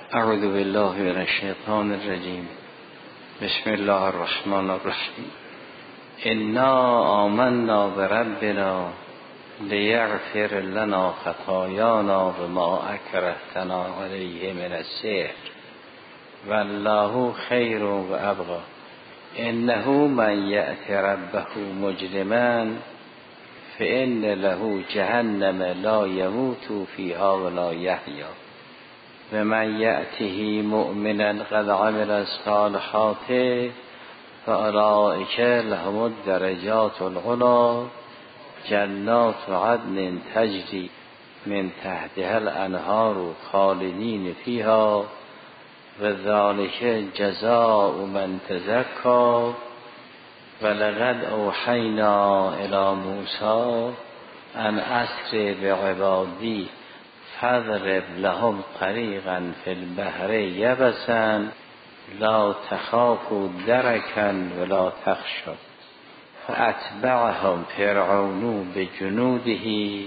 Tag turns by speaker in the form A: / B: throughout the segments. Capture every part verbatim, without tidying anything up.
A: اعوذ بالله من الشیطان الرجیم. بسم الله الرحمن الرحیم. انا آمنا بربنا لیغفر لنا خطایانا بما اکرهتنا علیه من السحر والله خیر و ابقی. انه من یأت ربه مجرما فإن له جهنم لا يموت فيها ولا يحيا و من یأته مؤمنا قد عمل الصالحات فاولئک لهم الدرجات العلی جنات عدن تجری من تحتها الانهار خالدین فیها و ذلک جزاء من تزکی ولقد اوحینا الی موسی ان اسر بعبادی فاضرب لهم طریقا فی البحر یبسا لا تخافوا درکا ولا تخشوا فاتبعهم فرعون بجنوده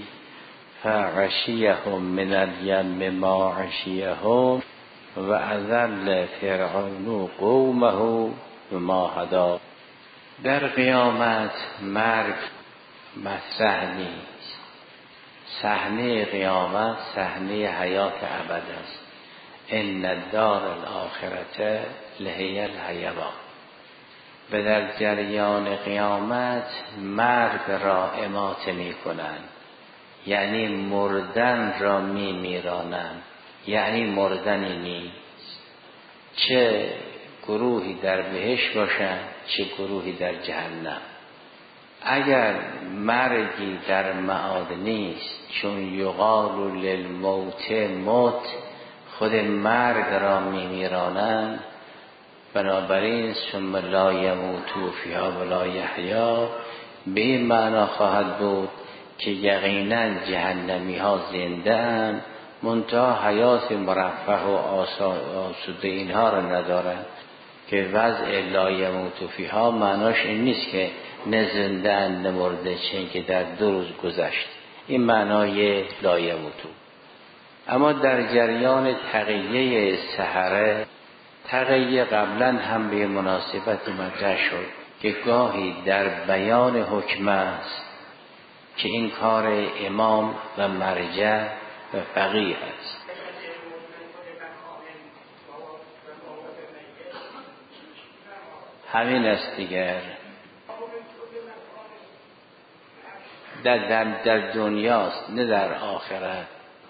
A: فغشیهم من الیم ما غشیهم و اضل فرعون قومه بما هدی. در قیامت مرگ مطرح نیست. صحنه قیامت صحنه حیات ابد است. ان الدار الاخرة لهی الحیوان. به در جریان قیامت مرگ را اماته می کنند، یعنی مردن را می میرانند، یعنی مردنی نیست. چه گروهی در بهشت باشند چه گروهی در جهنم. اگر مرگی در معاد نیست، چون یقال للموت موت، خود مرگ را می میرانند، بنابراین ثم لا یموتوا فیها ولا یحیا به این معنا خواهد بود که یقینا جهنمی ها زنده اند، منتها حیات مرفه و آسوده اینها را ندارند. که وضع لا یموتوا فیها معناش این نیست که نه زنده اند نه مرده، چون که در دو روز گذشت. این معنای لا یموتوا. اما در جریان تقیه سحره، تقیه قبلا هم به مناسبت مطرح شد که گاهی در بیان حکم است که این کار امام و مرجع و فقیه است. همین است دیگر. در, در, در دنیاست نه در آخرت.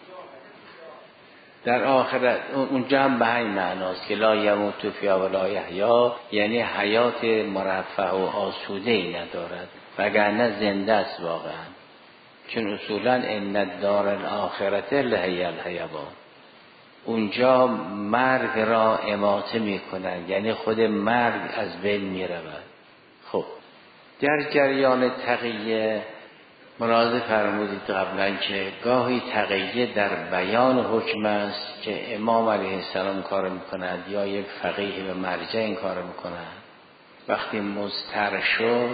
A: در آخرت اونجا هم به همین معناست که لا یموت فیها ولا یحیا، یعنی حیات مرفه و آسوده ای ندارد، وگرنه زنده است واقعا. چون اصولا ان الدار الاخرة لهی الحیوان. اونجا مرگ را اماته می کنند، یعنی خود مرگ از بین می رود. خب در جریان تقیه ملاحظه فرمودید قبلا که گاهی تقیه در بیان حکم است که امام علیه السلام کار می کند یا یک فقیه و مرجع این کار می کند. وقتی مضطر شد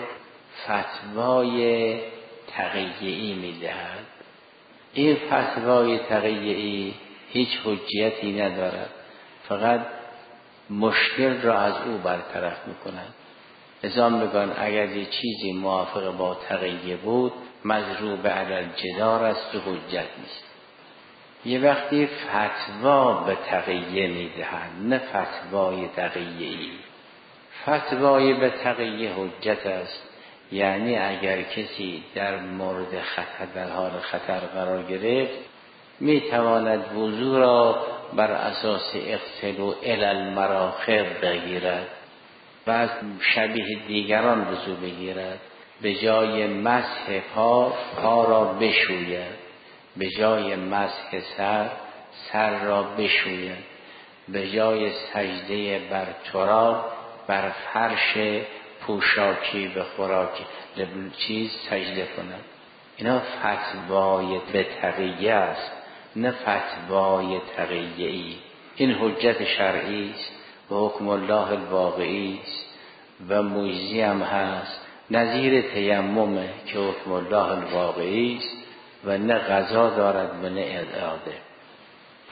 A: فتوای تقیه‌ای می دهد. این فتوای تقیه‌ای هیچ حجیتی ندارد، فقط مشکل را از او برطرف میکند. لذا میگن اگر یه چیزی موافق با تقیه بود مضروب علی الجدار است و حجت نیست. یه وقتی فتوا به تقیه میدهند، نه فتوای تقیه‌ای. فتوای به تقیه حجت است، یعنی اگر کسی در مورد خطر، در حال خطر قرار گرفت، می تواند وضو را بر اساس اغتسال الی المراخر بگیرد و از شبیه دیگران وضو بگیرد. به جای مسح پا پا را بشوید، به جای مسح سر سر را بشوید، به جای سجده بر تراب بر فرش پوشاکی به خوراکی چیز سجده کند. اینا فتوای به تقیه است، نه فتوای تقیه‌ای. این حجت شرعی است و حکم الله الواقعی است و مجزی هم هست. نظیر تیممه که حکم الله الواقعی است و نه قضا دارد و نه اعاده.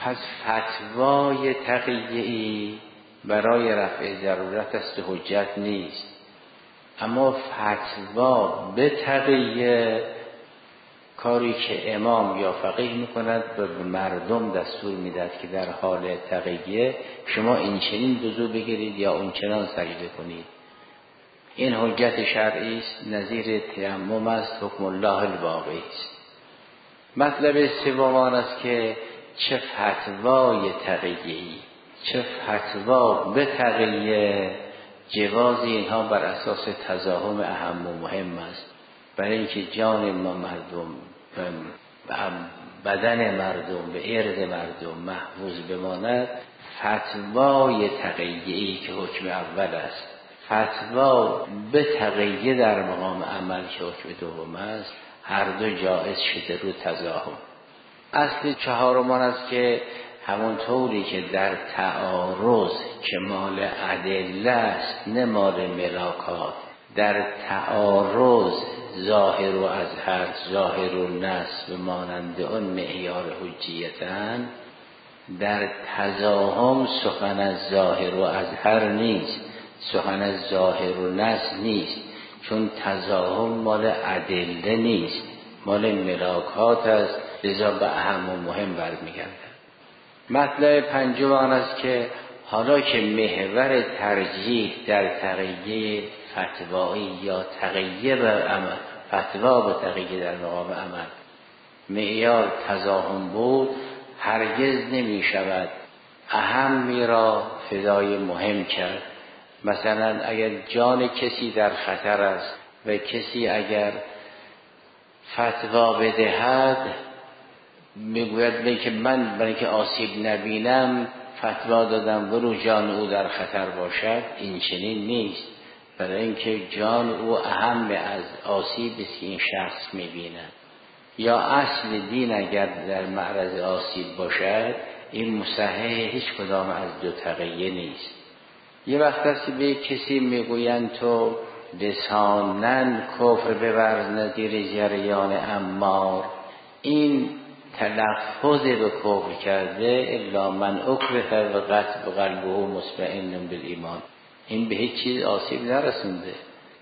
A: پس فتوای تقیه‌ای برای رفع ضرورت است و حجت نیست، اما فتوا به تقیه کاری که امام یا فقیه میکند به مردم دستور میدهد که در حال تقیه شما این چنین وضو بگیرید یا اون چنان سجده کنید. این حجت شرعی است، نظیر تیمم است، حکم الله الواقعی است. مطلب سوم آن است که چه فتوای تقیه‌ای، چه فتوا به تقیه، جواز اینها بر اساس تزاحم اهم و مهم است، برای اینکه جان ما مردم، بدن مردم، به ارض مردم محفوظ بماند. فتوای تقیه‌ای که حکم اول است، فتوا به تقیه در مقام عمل که حکم دوم است، هر دو جایز شده رو تزاحم. اصل چهارم است که همون طوری که در تعارض که مال ادله است نه مال ملاکات، در تعارض ظاهر و اظهر، ظاهر و نصب مانند اون معیار حجیتن، در تزاحم سخن از ظاهر و اظهر نیست، سخن از ظاهر و نصب نیست، چون تزاحم مال ادله نیست، مال ملاکات است، لذا به اهم و مهم برمیگردد. مطلب پنجم آن است که حالا که محور ترجیح در تقیه فتوایی یا تقیه به عمل، فتوا به تقیه در مقام عمل معیار تزاحم بود، هرگز نمی شود اهمی را فدای مهم کرد. مثلا اگر جان کسی در خطر است و کسی اگر فتوا بدهد میگوید که من برای که آسیب نبینم فتوا دادم برو جان او در خطر باشد، این چنین نیست، برای اینکه جان او اهم از آسیبی است که این شخص میبیند. یا اصل دین اگر در معرض آسیب باشد، این مصحح هیچ کدام از دو تقیه نیست. یه وقت است که به کسی میگویند تو لسانن کفر ببر نظیر جریان امار، این تلفظ به کفر کرده، الا من اکره و قلب قلبه مطمئن بالایمان، این به هیچ چیز آسیب نرسونده،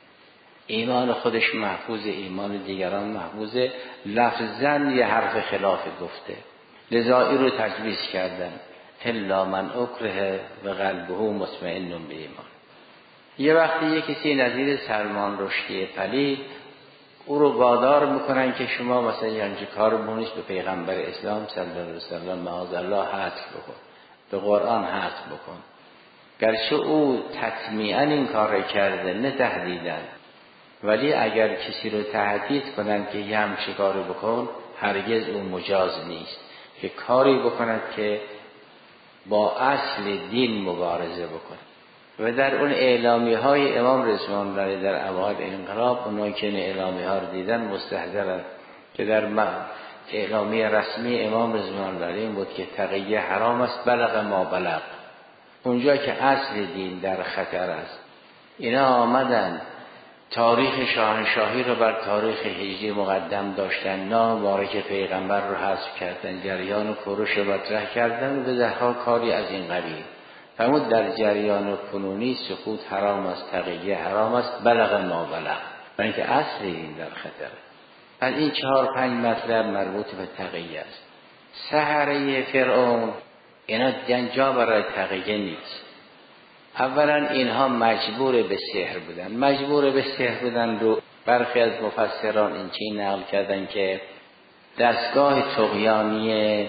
A: ایمان خودش محفوظ، ایمان دیگران محفوظه، لفظاً یه حرف خلاف گفته، لذا این رو تجویز کردن، الا من اکره و قلبه مطمئن بالایمان. یه وقتی یه کسی نظیر سلمان رشدی پلید او رو وادار میکنن که شما مثلا یعنی کار بونیش به پیغمبر اسلام صلی الله علیه و سلم معاذالله حذف بکن، به قرآن حذف بکن، گرچه او تطمیعاً این کار کرده نه تهدیدن، ولی اگر کسی رو تهدید کنن که یه همچه کاری بکن، هرگز او مجاز نیست که کاری بکند که با اصل دین مبارزه بکن. و در اون اعلامی های امام رضوان الله در اوایل انقلاب، اونایی که اعلامی ها رو دیدن مستحضرن که در اعلامی رسمی امام رضوان الله این بود که تقیه حرام است بلغ ما بلغ، اونجا که اصل دین در خطر است. اینا آمدن تاریخ شاهنشاهی رو بر تاریخ هجری مقدم داشتن، نام مبارک پیغمبر رو حذف کردن، جریان و کوروش رو مطرح کردن و به دهها کاری از این قبیل. فرمود در جریان کنونی سکوت حرام است، تقیه حرام است بلغ ما بلغ، برای اینکه اصل این در خطره. پس این چهار پنج مطلب مربوط به تقیه است. سحره فرعون اینا جنجا برای تقیه نیست. اولا اینها مجبور به سحر بودن، مجبور به سحر بودن رو برخی از مفسران این چی نقل کردن که دستگاه طغیانی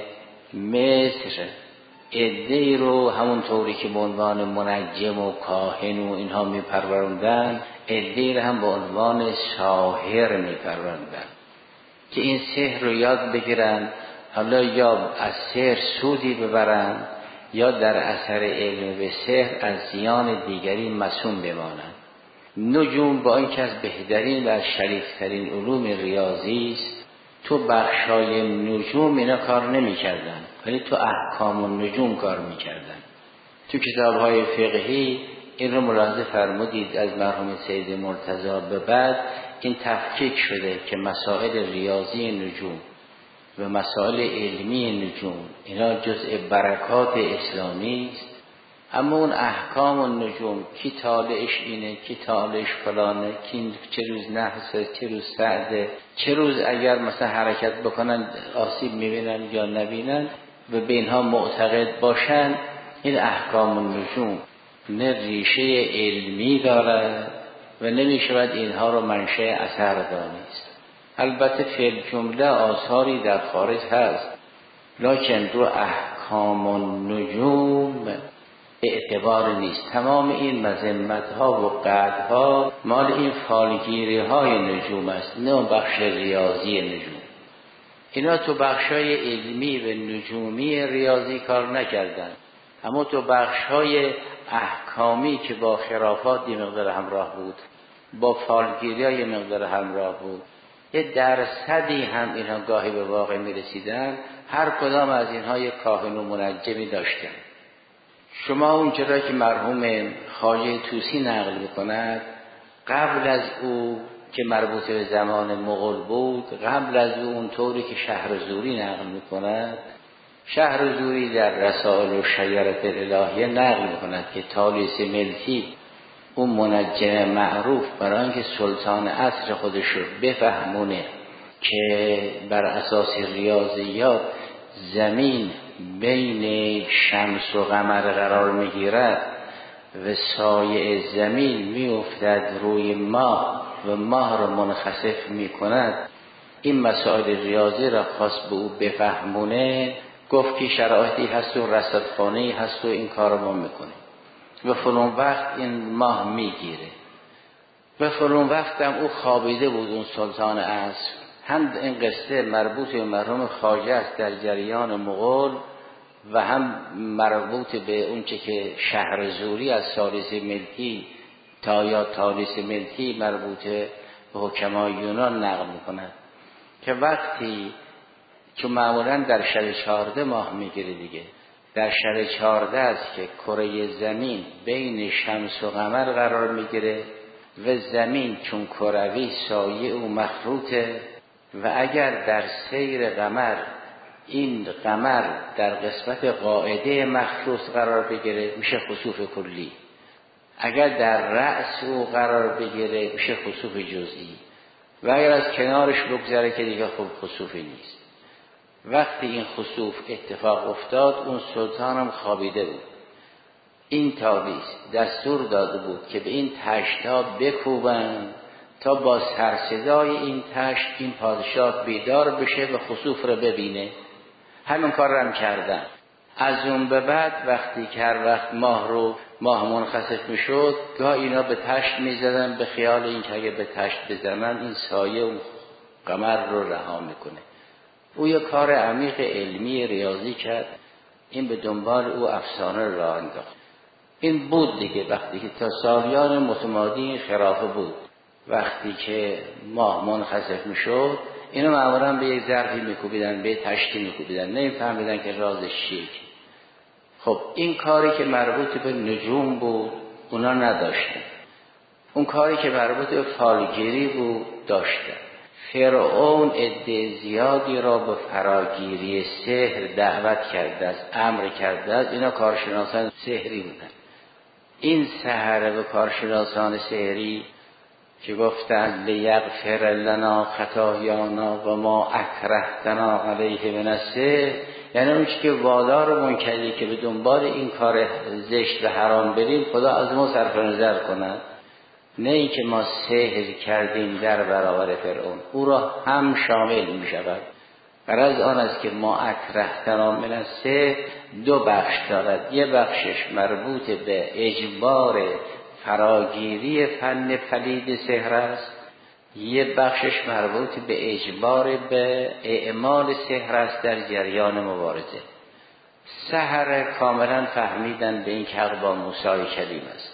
A: مصر عده‌ای رو همون طوری که به عنوان منجم و کاهن و اینها میپروروندن، عده‌ای رو هم به عنوان ساحر میپروروندن که این سحر رو یاد بگیرن، حالا یا از سحر سودی ببرن یا در اثر علم به سحر از زیان دیگری مسئول بمانند. نجوم با این که از بهترین و از شریفترین علوم ریاضی است، تو بخشای نجوم اینا کار نمی کردن، ولی تو احکام النجوم کار می کردن. تو کتاب‌های فقهی این رو ملاحظه فرمودید از مرحوم سید مرتضی به بعد این تفکیک شده که مسائل ریاضی نجوم و مسائل علمی نجوم اینا جزء برکات اسلامی است. اما اون احکام و نجوم کی طالعش اینه، کی طالعش فلانه، کی چه روز نحسه، چه روز سعده، چه روز اگر مثلا حرکت بکنن آسیب میبینن یا نبینن و به اینها معتقد باشن، این احکام و نجوم نه ریشه علمی دارد و نمیشود اینها رو منشأ اثر دانست. البته فی الجمله آثاری در خارج هست، لکن رو احکام و نجوم اعتبار نیست. تمام این مذمت ها و قطع ها مال این فالگیری های نجوم است، نه بخش ریاضی نجوم. اینا تو بخش های علمی و نجومی ریاضی کار نکردن، اما تو بخش های احکامی که با خرافات یه مقدار همراه بود، با فالگیری های مقدار همراه بود، یه درصدی هم اینها گاهی به واقع می رسیدن. هر کدام از اینها یک کاهن و منجمی داشتن. شما اون چرا که مرحوم خواجه طوسی نقل میکند، قبل از او که مربوط به زمان مغول بود، قبل از او اون طوری که شهرزوری نقل میکند، شهرزوری در رسائل و شجرة الالهیه نقل میکند که طالیس ملکی اون منجم معروف برای اینکه سلطان عصر خودش رو بفهمونه که بر اساس ریاضیات زمین بین شمس و قمر قرار میگیرد و سایه زمین میافتد روی ماه و ماه را منخسف میکند، این مسائل ریاضی را خواست به او بفهمونه. گفت که شرایطی هست و رصدخانه‌ای هست و این کار رو ما میکنیم و فلان وقت این ماه میگیره و فلان وقت هم او خوابیده بود اون سلطان عصر. هم این قصه مربوط به مرحوم خواجه است در جریان مغول و هم مربوط به اون چه که شهرزوری از ثالث ملکی تا یا ثالث ملکی مربوط به حکمای یونان نقل میکند که وقتی چون معمولا در شب چهارده ماه میگیره دیگه، در شب چهارده است که کره زمین بین شمس و قمر قرار میگیره و زمین چون کروی سایه او مخروطه و اگر در سیر قمر این قمر در قسمت قاعده مخروط قرار بگیره میشه خسوف کلی، اگر در رأس او قرار بگیره میشه خسوف جزئی و اگر از کنارش بگذره که دیگه خوب خسوفی نیست. وقتی این خسوف اتفاق افتاد اون سلطان هم خوابیده بود. این تابیس دستور داده بود که به این تشت‌ها بکوبن تا با سرصدای این تشت این پادشاه بیدار بشه و خسوف رو ببینه. همین کار رو هم کردن. از اون به بعد وقتی که هر وقت ماه رو ماه منخسف میشد گاه اینا به تشت میزدن به خیال این که اگه به تشت بزنن این سایه و قمر رو رها میکنه. او یک کار عمیق علمی ریاضی کرد، این به دنبال او افسانه رو راه انداخت. این بود دیگه وقتی که تا سالیان متمادی خرافه بود، وقتی که ماه منخسف میشد اینو معمولا به یک ظرفی میکوبیدن، به تشتی میکوبیدن، نمیفهمیدن که رازش چیه. خب این کاری که مربوط به نجوم بود اونا نداشتن، اون کاری که مربوط به فالگیری بود داشتن. فرعون عده زیادی را به فراگیری سحر دعوت کرده است، امر کرده است. اینا کارشناسان سحری بودن. این سحر به کارشناسان سحری که گفتند لیغفر لنا خطایانا و ما اکرهتنا علیه من السحر، یعنی اون چی که وادار و منکری که به دنبال این کار زشت و حرام بریم خدا از ما صرف نظر کند، نه این که ما سحر کردیم در برابر فرعون، او را هم شامل می شود. غرض آن است که ما اکرهتنا من السحر دو بخش دارد، یه بخشش مربوط به اجبار فراگیری فن پلید سحر است، یه بخشش مربوط به اجبار به اعمال سحر است در جریان مبارزه. سحر کاملا فهمیدن به این که حق با موسی کلیم است.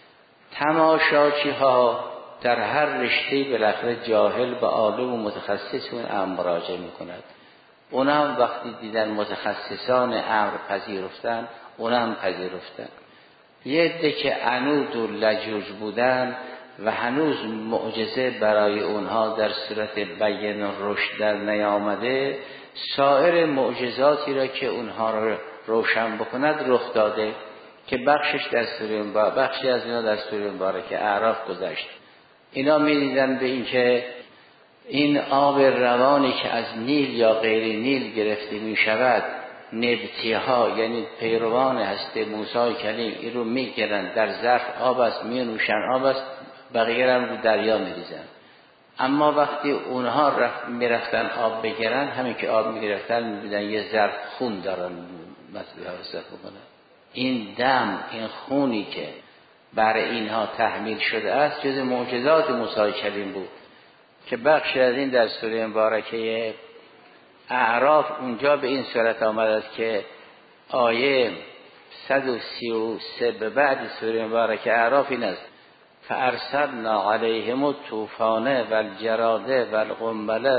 A: تماشاچی ها در هر رشته بالاخره جاهل به عالم و متخصص اون امر مراجعه میکند. اونا هم وقتی دیدن متخصصان امر پذیرفتن اونا هم پذیرفتن. یه عده که عنود و لجوج بودن و هنوز معجزه برای اونها در صورت بیان رشد در نیامده سایر معجزاتی را که اونها را روشن بکند رخ داده که بخشش در سوره مبارکه، بخشی از اینا در سوره مبارکه اعراف گذشت. اینا می‌دیدن به این که این آب روانی که از نیل یا غیر نیل گرفته می شود، نبتی ها یعنی پیروان هسته موسی کلیم این رو میگیرن، در ظرف آب است می نوشن، آب است، بقیه هم رو دریا میریزن. اما وقتی اونها رفت میرفتن آب بگیرن، همین که آب میگرفتن میبینن یه ظرف خون دارن مثلا حساب بکنن. این دم، این خونی که بر اینها تحمیل شده است جز معجزات موسی کلیم بود که بخش از این در سوره مبارکه اعراف اونجا به این صورت آمده است که آیه صد و سی و سه به بعد سوره مبارکه اعراف این است: فارسلنا علیهم الطوفان والجراد والقنبل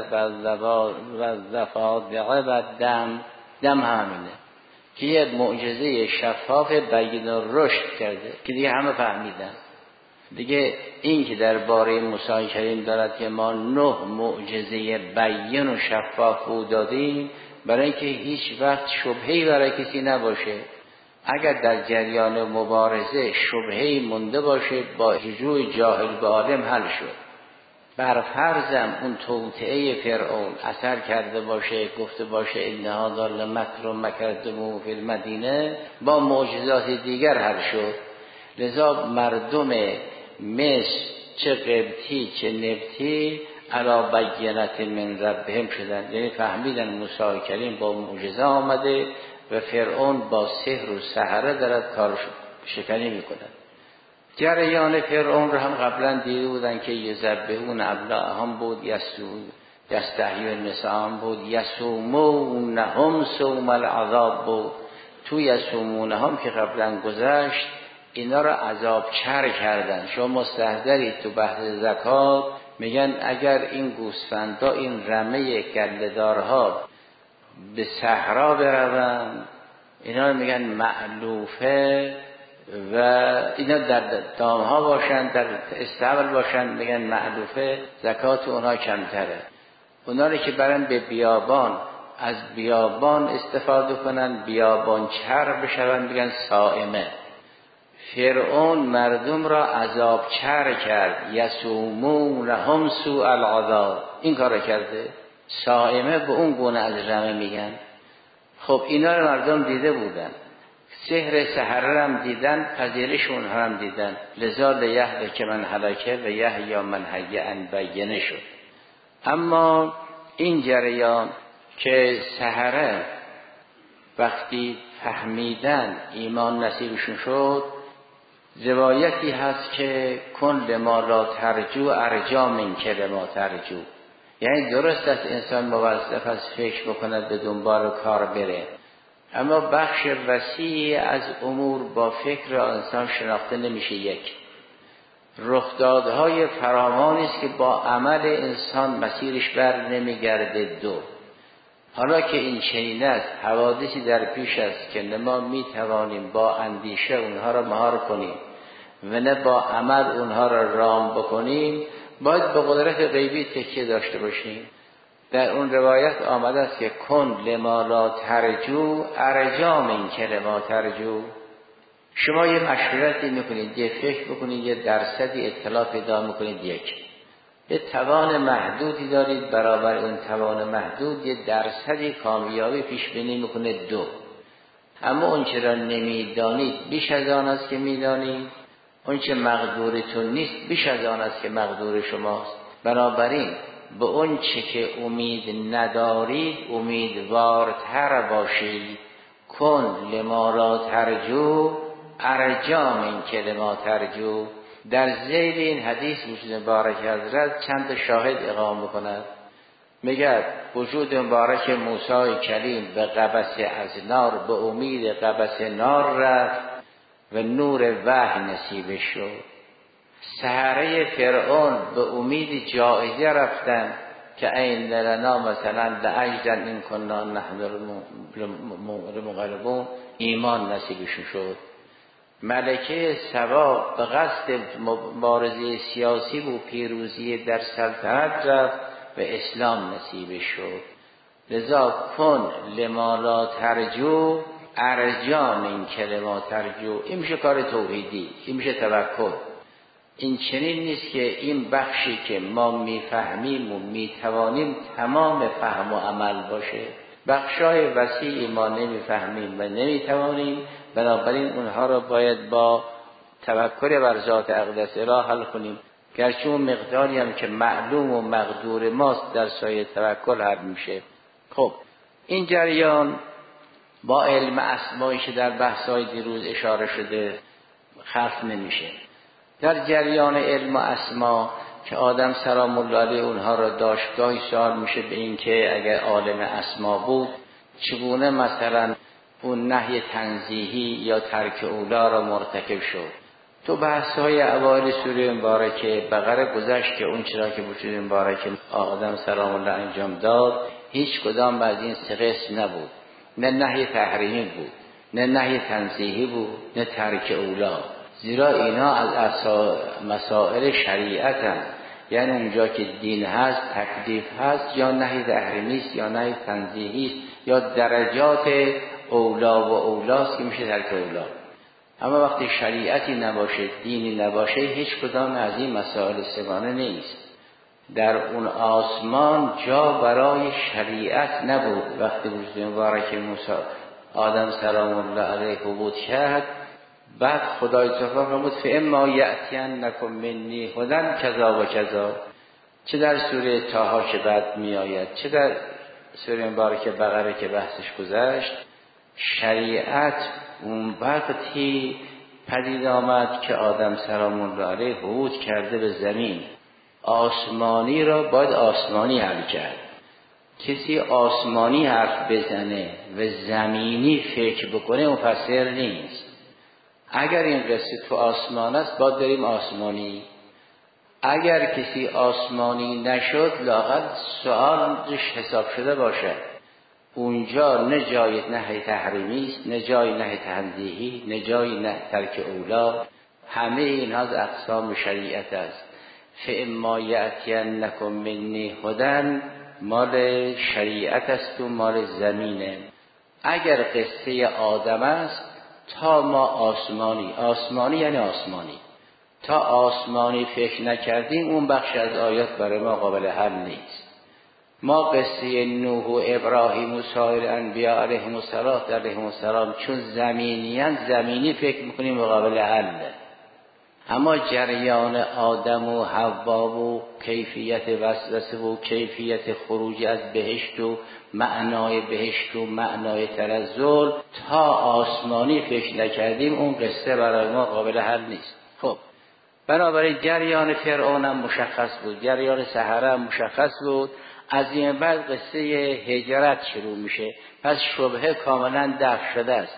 A: والضفادع والدم. دم همینه که یک معجزه شفاف بیان رشد کرده که دیگه همه فهمیدن. دیگه این که درباره موسی کریم دارد که ما نه معجزه بیان و شفاف او دادیم برای اینکه هیچ وقت شبهه‌ای برای کسی نباشه. اگر در جریان مبارزه شبهه‌ای مونده باشه با رجوع جاهل به عالم حل شد. بر فرضم اون توطئه فرعون اثر کرده باشه، گفته باشه انها ضل مکر مکرتم فی المدینه، با معجزات دیگر حل شد. لذا مردم مصر چه قبطی چه نبطی علی بینت من ربهم شدن، یعنی فهمیدن موسی کریم با معجزه آمده و فرعون با سحر و سحره دارد کارش شکنی میکنه. جریان فرعون رو هم قبلا دیده بودن که یذبحون ابناءهم بود، یستحیون نساءهم بود، یصومونهم صوم العذاب بود. تو یصومونهم که قبلا گذشت اینا رو عذاب چر کردن. شما مستحضرید تو بحث زکات میگن اگر این گوسفندا این رمه گله‌دارها به صحرا بروند، اینا میگن معلوفه و اینا در دامها باشن، در استبل باشن، میگن معلوفه، زکات اونها کمتره. اونا رو که برن به بیابان، از بیابان استفاده کنن، بیابان چر بشون، میگن صائمه. فرعون مردم را عذاب چر کرد، یصومونهم سوء العذاب، این کار کرده. صائمه به اون گونه از رمه میگن. خب اینا رو مردم دیده بودن، سحر سحر هم دیدن، پذیرش اونها هم دیدن. لذا لیهلک که من هلکه و یحیی من حی ان بینه شد. اما این جریان که سحره وقتی فهمیدن ایمان نصیبشون شد، روایتی هست که کن لما لا ترجو ارجا من که لما ترجو، یعنی درست است انسان موظف است فکر بکند به دنبال کار بره، اما بخش وسیعی از امور با فکر انسان شناخته نمیشه. یک رخدادهای فراوانی است که با عمل انسان مسیرش بر نمیگرده. دو حالا که این چنین است، حوادثی در پیش است که نه ما میتوانیم با اندیشه اونها را مهار کنیم و نه با عمل اونها را رام بکنیم، باید به قدرت غیبی تکیه داشته باشیم. در اون روایت آمده است که کن لما لا ترجو ارجا من که لما ترجو. شما یه مشورتی میکنید، یه فکر بکنید، یه درصدی اطلاع پیدا میکنید، یک یه توان محدودی دارید، برابر اون توان محدود یه درصدی کامیابی پیش بینی میکنه. دو اما اون چه را نمیدانید بیش از آن است که میدانید، اون چه مقدورتون نیست بیش از آن است که مقدور شماست. بنابراین به اون چه که امید ندارید امیدوارتر باشید. کن لما لا ترجو ارجا من که لما ترجو. در ذیل این حدیث وجود مبارک حضرت چند شاهد اقامه میکند. میگه وجود مبارک موسی کلیم به قبس از نار، به امید قبس نار رفت و نور وحی نصیب شد. سحره فرعون به امید جایزه رفتن که این لنا مثلا لعجدن این کننا نحن المغلبون، ایمان نصیبشون شد. ملکه سبا به قصد مبارزه سیاسی و پیروزی در سلطنت رفت و اسلام نصیب شد. لذا کن لما لا ترجو ارجا من کلمه ترجو. این میشه کار توحیدی، این میشه توکل. این چنین نیست که این بخشی که ما میفهمیم و میتوانیم تمام فهم و عمل باشه. بخشای وسیعی ما نمیفهمیم و نمیتوانیم، بنابراین اونها رو باید با توکل بر ذات اقدس اله حل کنیم، گرچه اون مقداری هم که معلوم و مقدور ماست در سایه توکل حل میشه. خب این جریان با علم اسمایی که در بحث‌های دیروز اشاره شده خلف نمیشه. در جریان علم و اسما که آدم سلام الله علیه اونها را داشت، گاهی سوال میشه به این که اگر عالم اسما بود چگونه مثلا اون نهی تنزیهی یا ترک اولا را مرتکب شد. تو بحث‌های اوایل سوره مبارکه بقره گذشت که اون چرا که وجود مبارکه آدم سلام الله انجام داد هیچ کدام از این سه قسم نبود. نه نهی تحریمی بود، نه نهی تنزیهی بود، نه ترک اولا. زیرا اینا از مسائل شریعت هم، یعنی اونجا که دین هست تکلیف هست، یا نهی تحریمی است یا نهی تنزیهی است یا درجات اولا و اولاست که میشه ترک اولا. اما وقتی شریعتی نباشه، دینی نباشه، هیچ کدام از این مسائل سگانه نیست. در اون آسمان جا برای شریعت نبود. وقتی وجود مبارک موسی آدم سلام الله علیه بود کرد، بعد خدای تعالی فرمود فاما یأتینکم منی هدی کذا و کذا، چه در سوره طه که بعد می آید، چه در سوره مبارکه بقره که بحثش گذشت، شریعت اون وقتی پدید آمد که آدم سلام الله علیه حود کرده به زمین. آسمانی را باید آسمانی حل کرد. کسی آسمانی حرف بزنه و زمینی فکر بکنه مفسر نیست. اگر این قصه تو آسمان است باید بریم آسمانی. اگر کسی آسمانی نشد لااقل سوالش حساب شده باشد. اونجا نه جای نهی تحریمی است، نه جای نهی تنزیهی، نه جای نه ترک اولا. همه اینها از اقسام شریعت است. فاما یأتینکم منی هدی مال شریعت است و مال زمینه. اگر قصه آدم است تا ما آسمانی، آسمانی یعنی آسمانی، تا آسمانی فکر نکردیم اون بخش از آیات برای ما قابل حل نیست. ما قصه نوح و ابراهیم و سایر انبیاء علیهم السلام علیهم السلام چون زمینیان زمینی فکر میکنیم و قابل حله. اما جریان آدم و حوا و کیفیت وسوسه و کیفیت خروج از بهشت و معنای بهشت و معنای تنزل تا آسمانی فکر نکردیم اون قصه برای ما قابل حل نیست. خب بنابراین جریان فرعون هم مشخص بود، جریان سحره هم مشخص بود. از این بعد قصه هجرت شروع میشه. پس شبهه کاملا دفع شده است.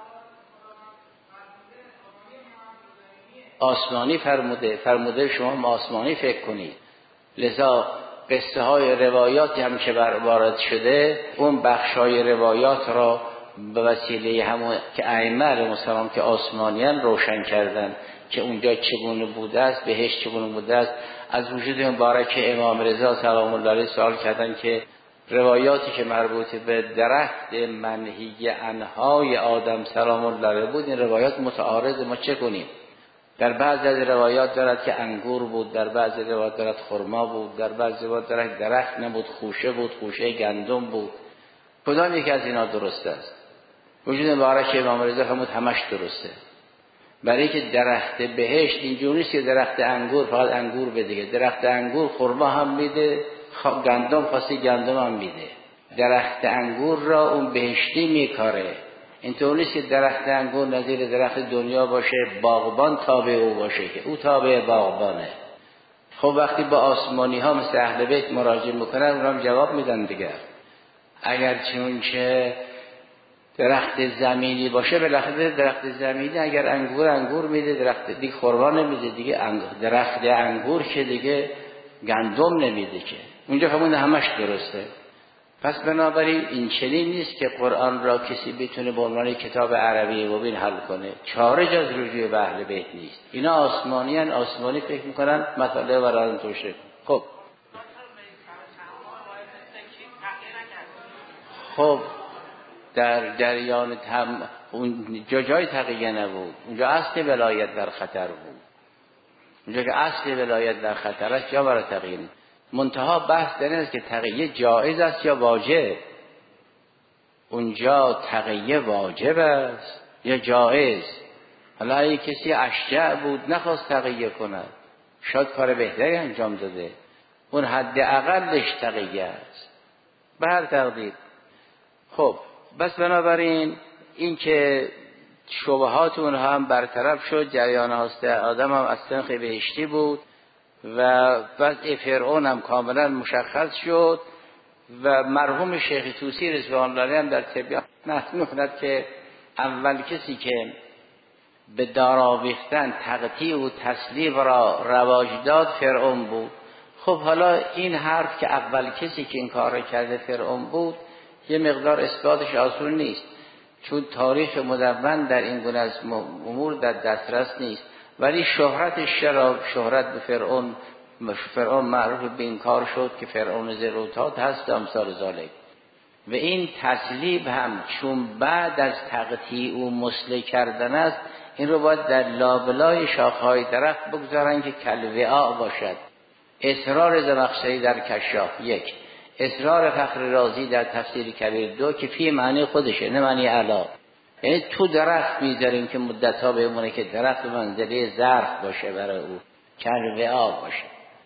A: آسمانی فرموده، فرموده شما آسمانی فکر کنید. لذا قصه های روایاتی هم که وارد شده اون بخش های روایات را به وسیله همون که ائمه علیهم السلام که آسمانیان روشن کردن که اونجا چگونه بوده است، بهشت چگونه بوده است. از وجود مبارک امام رضا سلام الله علیه سوال کردن که روایاتی که مربوط به درخت منهی عنهای آدم سلام الله علیه بود این روایات متعارض، ما چه کنیم؟ در بعض از روایات دارد که انگور بود، در بعض روایات دارد خرما بود، در بعض روایات دارد درخت نبود خوشه بود، خوشه گندم بود. کدام یک از اینا درست است؟ وجود مبارک امام رضا فرمود همش درسته. برای که درخت بهشت اینجوری نیست که درخت انگور فقط انگور بده، درخت انگور خرما هم میده، گندم خاصی گندم هم میده. درخت انگور را اون بهشتی میکاره. اینطور نیست که درخت انگور نظیر درخت دنیا باشه، باغبان تابع او باشه که او تابع باغبانه. خب وقتی با آسمانی ها مثل اهل بیت مراجعه میکنن اونها هم جواب میدن دیگر. اگر چون که درخت زمینی باشه بالاخره درخت زمینی اگر انگور انگور میده، درخت دیگه خرما نمیده دیگه، درخت انگور که دیگه گندم نمیده که. اونجا همون همش درسته. پس بنابراین این چنین نیست که قرآن را کسی بتونه به عنوان کتاب عربی مبین حل کنه. چاره جز رجوع به اهل بیت نیست. اینا آسمانیان، آسمانی فکر میکنن مطالعه وران توشه. خب خب در جریان تم اون جا جای تقیه نبود، اونجا اصل ولایت در خطر بود. اونجا که اصل ولایت در خطر است جا برای تقیه نیست. منتها بحث در این است که تقیه جایز است یا واجب. اونجا تقیه واجب است یا جایز. حالا اگه کسی اشجع بود نخواست تقیه کند، شاید کار بهتری انجام داده، اون حد اقلش تقیه است به هر تقدیر. خب بس بنابراین این که شبهات اونها هم برطرف شد، جریان هاست آدم هم از سنخ بهشتی بود و وضع فرعون هم کاملا مشخص شد. و مرحوم شیخ طوسی رضوان الله علیه هم در تبیان نقل می‌کند که اول کسی که به دار آویختن تقطیع و تسلیب را رواج داد فرعون بود. خب حالا این حرف که اول کسی که این کار را کرده فرعون بود یه مقدار اثباتش آسون نیست، چون تاریخ مدون در این گونه از امور در دسترس نیست. ولی شهرتش چرا شهرت به فرعون فرعون معروف به این کار شد که فرعون زروتات هست امثال ذالک. و این تسلیب هم چون بعد از تقطیع و مسله کردن است، این رو باید در لابلای شاخهای درخت بگذارن که کلوعاء باشد. اصرار زمخشری در کشاف یک، اصرار فخر رازی در تفسیر کبیر دو که فی معنی خودشه نه معنی علا، یعنی تو درخت میذاریم که مدتها بمونه که درخت منزله ظرف باشه برای او، کلوعاء باشه.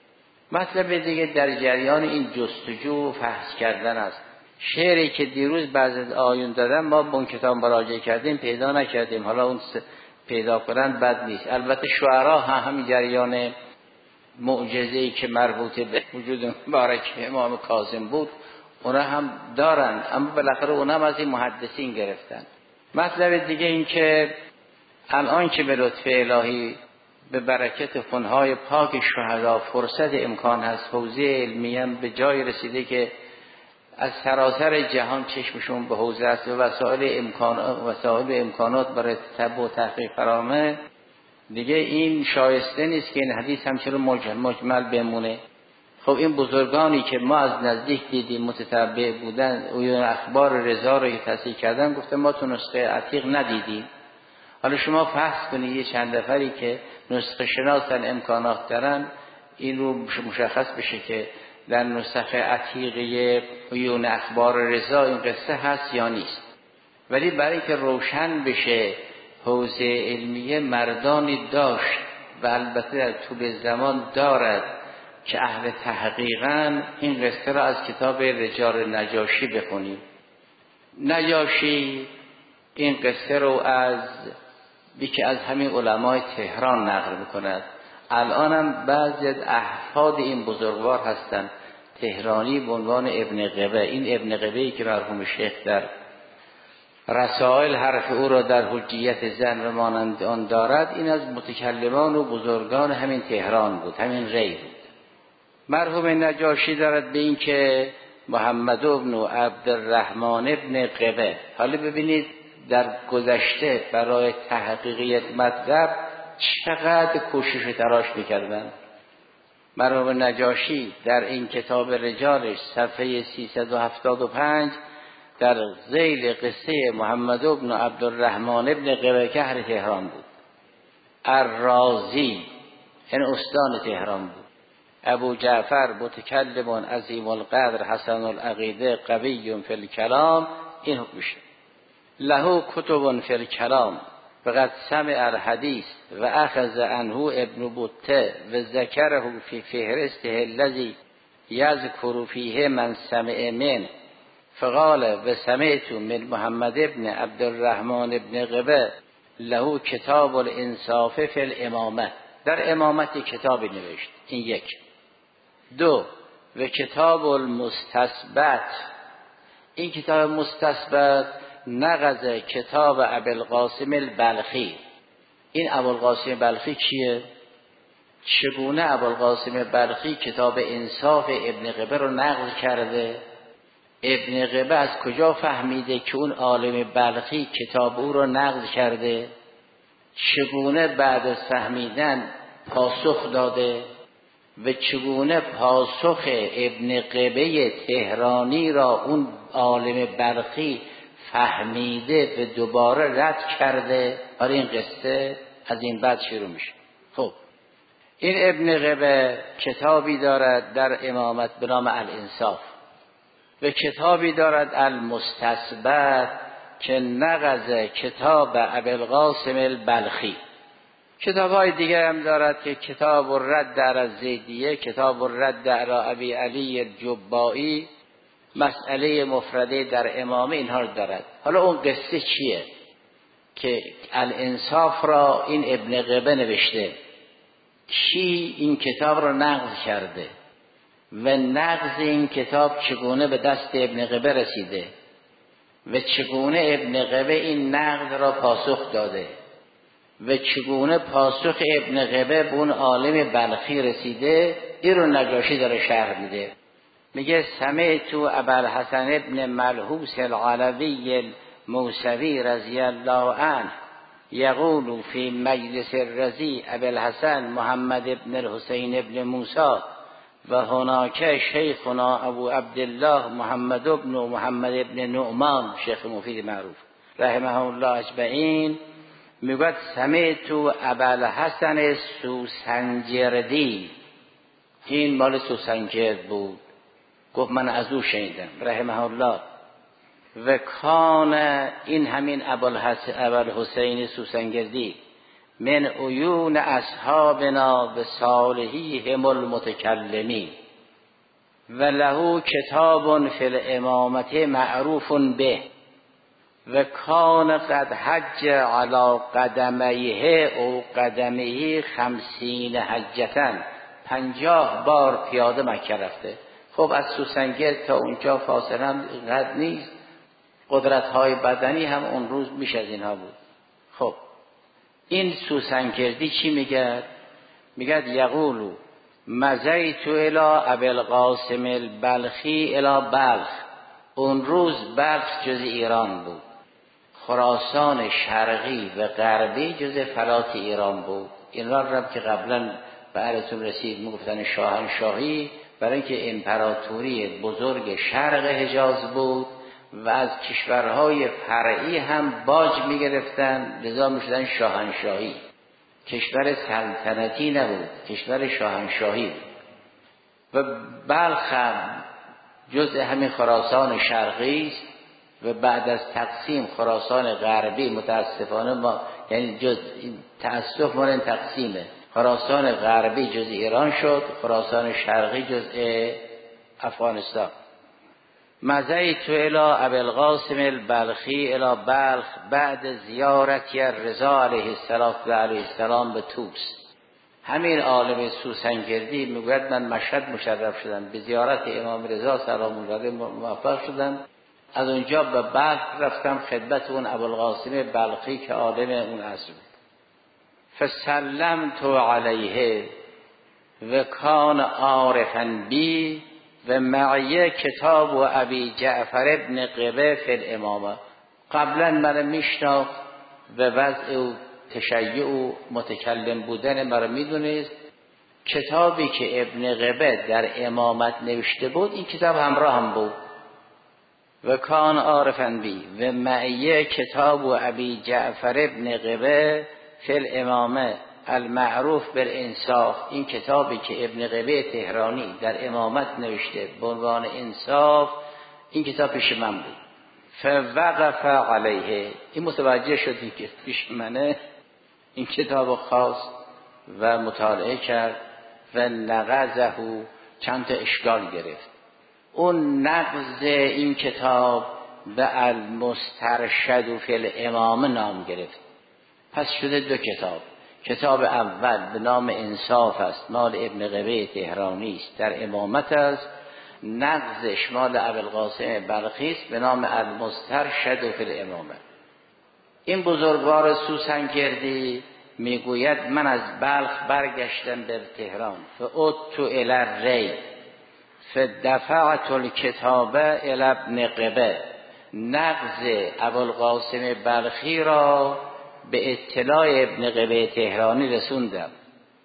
A: مطلب دیگه در جریان این جستجو و فحص کردن است. شعری که دیروز بعض از آیون دادن ما به اون کتاب مراجعه کردیم پیدا نکردیم، حالا اون پیدا کنن بد نیست. البته شعرا هم همین جریان معجزه‌ای که مربوط به وجود مبارک امام کاظم بود اونا هم دارن، اما بالاخره اونا هم از این محدثین گرفتن. مطلب دیگه این که الان که به لطف الهی به برکت خونهای پاک شهدا فرصت امکان هست، حوزه علمی هم به جای رسیده که از سراسر جهان چشمشون به حوزه است و وسایل امکانات وسایل امکانات برای تتبع و تحقیق فرامه، دیگه این شایسته نیست که این حدیث همچنان مجمل بمونه. خب این بزرگانی که ما از نزدیک دیدیم متتبع بودن و اون اخبار رضا رو تصحیح کردن، گفتن ما تو نسخه عتیق ندیدیم. حالا شما فحص کنید یه چند نفری که نسخه شناسن امکانات دارن، این رو مشخص بشه که در نسخه عتیقه عیون اخبار رضا این قصه هست یا نیست. ولی برای که روشن بشه حوزه علمیه مردانی داشت و البته در طول زمان دارد که اهل تحقیقاً این قصه را از کتاب رجال نجاشی بخونیم. نجاشی این قصه رو از یکی از همین علمای تهران نقل میکند. الان هم بعضی از احفاد این بزرگوار هستند تهرانی به عنوان ابن قبه. این ابن قبه‌ای که مرحوم شیخ در رسائل حرف او را در حجیت زن و مانند آن دارد، این از متکلمان و بزرگان همین تهران بود، همین ری بود. مرحوم نجاشی دارد به این که محمد ابن عبدالرحمن ابن قبه. حالا ببینید در گذشته برای تحقیقیت مطلب چقدر کوشش تلاش میکردن. مرحوم نجاشی در این کتاب رجالش صفحه سیصد و هفتاد و پنج در ذیل قصه محمد ابن عبدالرحمن ابن قبه که اهل تهران بود، الرازی این استان تهران بود، ابو جعفر متکلم عظیم القدر حسن العقیده قوی فی الکلام، این حکمشه. له کتب فی الکلام فقد سمع الحدیث و اخذ عنه ابن بطه و ذکره فی فهرسته الذی یذکر فیه من سمع من فقال و سمعت من محمد ابن عبدالرحمن ابن قبه له کتاب الانصاف فی الامامه. در امامت کتابی نوشت. این یک. دو، و کتاب المستثبت، این کتاب مستثبت نقض کتاب ابوالقاسم البلخی. این ابوالقاسم بلخی کیه؟ چگونه ابوالقاسم بلخی کتاب انصاف ابن قبه رو نقض کرده؟ ابن قبه از کجا فهمیده که اون عالم بلخی کتاب او رو نقض کرده؟ چگونه بعد از فهمیدن پاسخ داده؟ و چگونه پاسخ ابن قبه تهرانی را اون عالم بلخی فهمیده و دوباره رد کرده. برای این قصه از این بعد شروع میشه. خب این ابن قبه کتابی دارد در امامت به نام الانصاف و کتابی دارد المستصبر که نقض کتاب ابوالقاسم البلخی. کتاب های دیگر هم دارد که کتاب الرد علی زیدیه، کتاب الرد علی ابی علی الجبائی، مسئله مفرده در امامه، اینها رو دارد. حالا اون قصه چیه که الانصاف را این ابن قبه نوشته؟ کی این کتاب را نقض کرده و نقض این کتاب چگونه به دست ابن قبه رسیده و چگونه ابن قبه این نقض را پاسخ داده و چگونه پاسخ ابن قبه به اون عالم بلخی رسیده، این رو نجاشی داره شرح میده. میگه سمعت ابوالحسن ابن ملحوس العلوی الموسوی رضی الله عنه یقول فی مجلس الرضی ابوالحسن محمد ابن الحسین ابن موسی و هناک شیخنا ابو عبدالله محمد ابن محمد ابن نعمان، شیخ مفید معروف رحمه الله اجمعین، میگوید سمعت ابوالحسن سوسنجردی، این مال سوسنجرد بود، گفت من از او شنیدم رحمه الله. و کان، این همین ابوالحسین سوسنجردی، من عیون اصحابنا و صالحیهم المتکلمین و له کتاب فی الامامت معروف به و کان قد حج علی قدمیه او قدمیه خمسین حجتن، پنجاه بار پیاده مکه رفته. خب از سوسنجرد تا اونجا فاصله هم قد نیست، قدرت های بدنی هم اون روز میشه از اینها بود. خب این سوسنجردی چی میگه؟ میگه یقولو مزیت الی ابوالقاسم البلخی الی بلخ، اون روز بلخ جز ایران بود، خراسان شرقی و غربی جز فلات ایران بود. این را هم که قبلا به عرضتون رسید میگفتن شاهنشاهی، برای اینکه امپراتوری بزرگ شرق حجاز بود و از کشورهای فرعی هم باج میگرفتن، لذا میشدن شاهنشاهی. کشور سلطنتی نبود، کشور شاهنشاهی بود. و بلخ هم جز همین خراسان شرقی است و بعد از تقسیم خراسان غربی متاسفانه ما، یعنی جز تأسف ما این تقسیمه، خراسان غربی جز ایران شد، خراسان شرقی جز افغانستان. مزیت الی ابوالقاسم البلخی الی بلخ بعد زیارتی رضا علیه السلام و علیه السلام به توس. همین عالم سوسنجردی میگوید من مشهد مشرف شدم، به زیارت امام رضا سلام الله علیه موفق شدم، از اونجا به بلخ رفتم خدمت اون ابوالقاسم بلخی که عالم اون عصر بود. فسلمت علیه و کان عارفا بی و معیه کتاب و ابی جعفر ابن قبه فی الامامه، قبلا من میشناخت و وضع و تشیع و متکلم بودن مرا میدونست. کتابی که ابن قبه در امامت نوشته بود این کتاب همراه هم بود. و کان عارفا بی و معیه کتاب و ابی جعفر ابن قبه فی الامامه المعروف بالانصاف، این کتابی که ابن قبه تهرانی در امامت نوشته به عنوان انصاف، این کتاب پیش من بود. فوقف علیه، این متوجه شدی که پیش منه، این کتاب خاص و مطالعه کرد و نقضه، چند تا اشکال گرفت. اون نقض این کتاب به المسترشد فی الامامه نام گرفت. پس شده دو کتاب. کتاب اول به نام انصاف است، مال ابن قبه تهرانی است، در امامت است. نقضش مال ابوالقاسم بلخی است به نام المسترشد فی الامامه. این بزرگوار سوسنجردی میگوید من از بلخ برگشتم به تهران، فعدت الی الری فدفعت الکتابه الی ابن قبه، نقض ابوالقاسم بلخی را به اطلاع ابن قبه تهرانی رسوندم.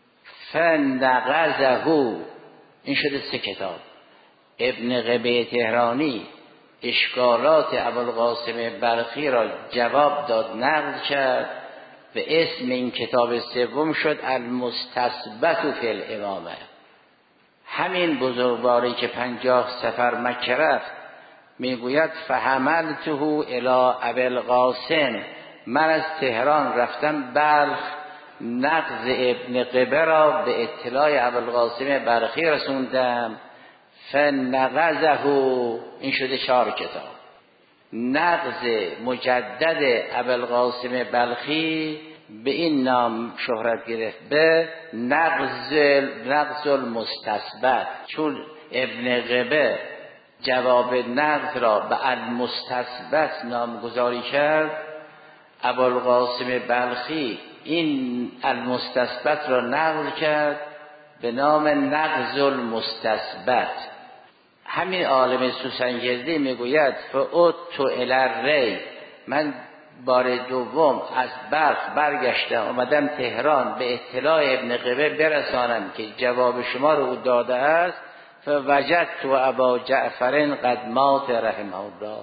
A: فنغزه، این شده سه کتاب. ابن قبه تهرانی اشکالات ابوالقاسم بلخی را جواب داد، نقد کرد، به اسم این کتاب سوم شد المستثبت فی الامامه. همین بزرگواری که پنجاه سفر مکه رفت میگوید فحملته الی ابوالقاسم، من از تهران رفتم بلخ، نقض ابن قبه را به اطلاع ابوالقاسم بلخی رسوندم، فنغزه، این شده چهار کتاب. نقض مجدد ابوالقاسم بلخی به این نام شهرت گرفت، به نقض نقض المستثبت، چون ابن قبه جواب نقض را به المستثبت نامگذاری کرد، ابوالقاسم بلخی این المستثبت را نقض کرد به نام نقض المستثبت. همین عالم سوسنگردی میگوید فعدت الی الری، من بار دوم از بلخ برگشتم اومدم تهران به اطلاع ابن قبه برسانم که جواب شما رو داده است، فوجدت ابا جعفر قد مات رحمه الله.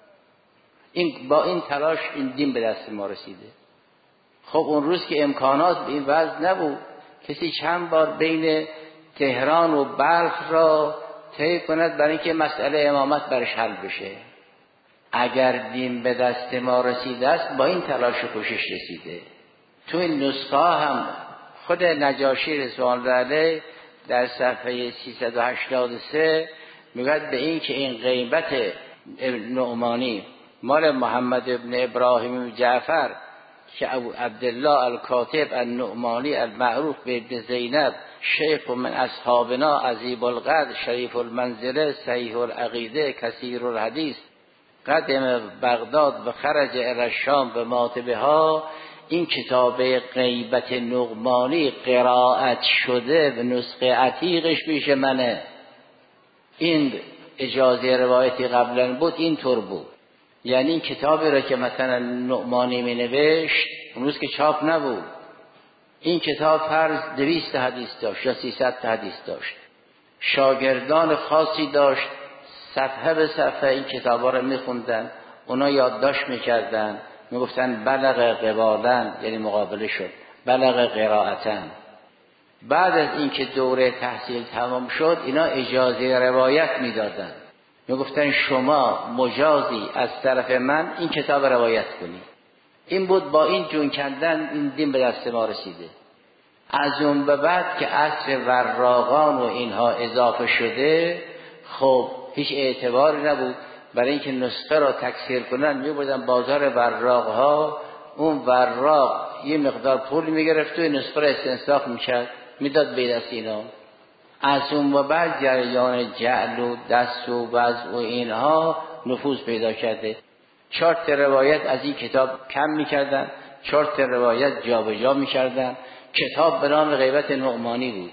A: این با این تلاش این دین به دست ما رسیده. خب اون روز که امکانات به این وضع نبود، کسی چند بار بین تهران و بلخ را طی کند برای اینکه مسئله امامت برش حل بشه. اگر دین به دست ما رسیده است با این تلاش و کوشش رسیده. تو این نسخه هم خود نجاشی رضوان الله علیه در صفحه سیصد و هشتاد و سه میگوید به این که این غیبت نعمانی مال محمد ابن ابراهیم جعفر که ابو عبدالله الکاتب النعمانی المعروف به ابن زینب، شیخ من اصحابنا عظیم القدر شریف المنزله صحیح العقیده کثیر الحدیث قدم بغداد و خرج الی الشام به ماتبها، این کتاب غیبت نعمانی قرائت شده به نسخه عتیقش پیش منه. این اجازه روایتی قبلا بود اینطور بود، یعنی این کتابی را که مثلا نعمانی می نوشت اون روز که چاپ نبود، این کتاب فرض دویست حدیث داشت یا سیصد حدیث داشت، شاگردان خاصی داشت، صفحه به صفحه این کتابا رو می خوندن، اونا یادداشت می کردن، می گفتن بلغ قبالن، یعنی مقابله شد، بلغ قرائتن. بعد از اینکه دوره تحصیل تمام شد اینا اجازه روایت می دادن، می گفتن شما مجازی از طرف من این کتاب روایت کنی. این بود، با این جون کندن این دین به دست ما رسیده. از اون به بعد که عصر وراقان و اینها اضافه شده، خب هیچ اعتباری نبود برای اینکه نسخه را تکثیر کنن، می بودن بازار وراق ها، اون وراق یه مقدار پول می گرفت و نسخه را استنساخ می کرد میداد به دست اینا. از اون به بعد جریان جعل و دست و وضع و اینها نفوذ پیدا کرده. چهار تا روایت از این کتاب کم میکردن، چهار تا روایت جابجا میکردن. کتاب به نام غیبت نعمانی بود.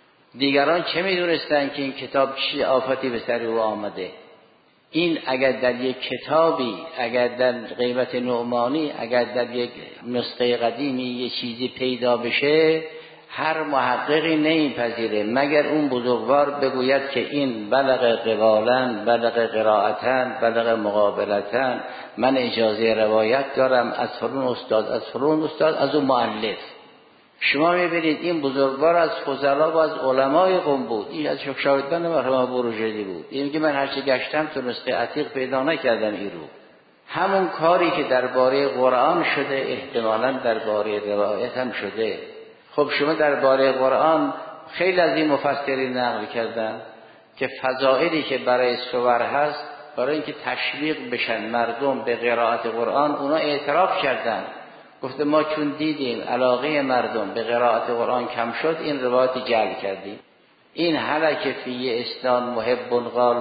A: دیگران چه میدونستن که این کتاب چی آفتی به سر او آمده؟ این اگر در یک کتابی، اگر در غیبت نعمانی، اگر در یک نسخه قدیمی یه چیزی پیدا بشه، هر محققی نمیپذیره مگر اون بزرگوار بگوید که این بلغ قبالن، بلغ قرائتن، بلغ مقابلتن، من اجازه روایت دارم از فلان استاد، از فلان استاد، از اون مؤلف. شما میبینید این بزرگوار از فضلا و از علمای قوم بود. این از شاگردان مرحوم بروجردی بود. این میگه من هرچی گشتم تو نسخه عتیق پیدا نکردم این رو. همون کاری که درباره قرآن شده احتمالاً درباره روایت هم شده. خب شما درباره قرآن خیلی از این مفسرین نقل کردن که فضائلی که برای سور هست، برای اینکه تشویق بشن مردم به قرائت قرآن، اونا اعتراف کردن، گفته ما چون دیدیم علاقه مردم به قرائت قرآن کم شد این روایت جلب کردیم. این هلک فی اسنان محب قال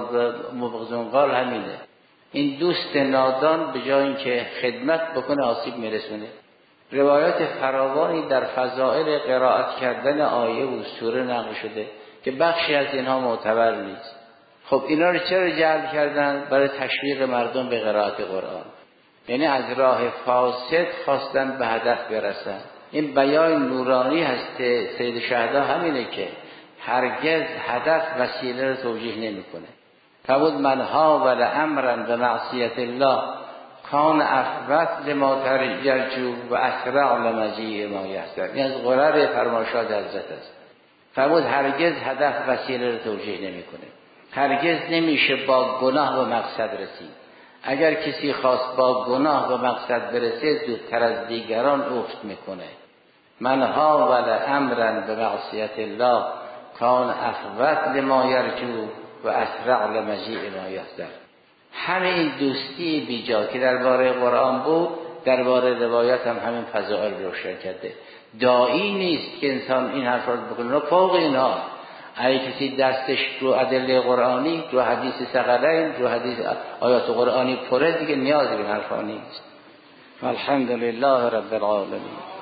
A: مبغض قال همینه. این دوست نادان به جای اینکه خدمت بکنه آسیب میرسونه. روایات فراوانی در فضائل قرائت کردن آیه و سوره نقل شده که بخشی از اینها معتبر نیست. خب اینا رو چرا جلب کردن؟ برای تشویق مردم به قرائت قرآن. یعنی از راه فاسد خواستن به هدف برسن. این بیان نورانی هست سید شهدا همینه که هرگز هدف وسیله رو توجیه نمیکنه. فبود من ها ولا امرن به معصیت الله کان افوت لما ترجو و اسرع لمجیع ما یحذر. این از غرر فرمایشات حضرت است. فرمود هرگز هدف وسیله رو توجیه نمیکنه. هرگز نمیشه با گناه به مقصد رسید. اگر کسی خواست با گناه به مقصد برسه زودتر از دیگران افت میکنه. من ها ولا امرن به معصیت الله کان افوت لما یرجو و اسرع لمجیع ما یحذر. همه این دوستی بیجا که درباره قرآن بود درباره روایت هم همین فضائل روشن کرده. داعی نیست که انسان این حرف رو بکنه. فوق اینا اگه کسی دستش رو ادله قرآنی، رو حدیث ثقلین، رو حدیث آیات قرآنی پره، دیگه نیازی به حرفا نیست. الحمدلله رب العالمین.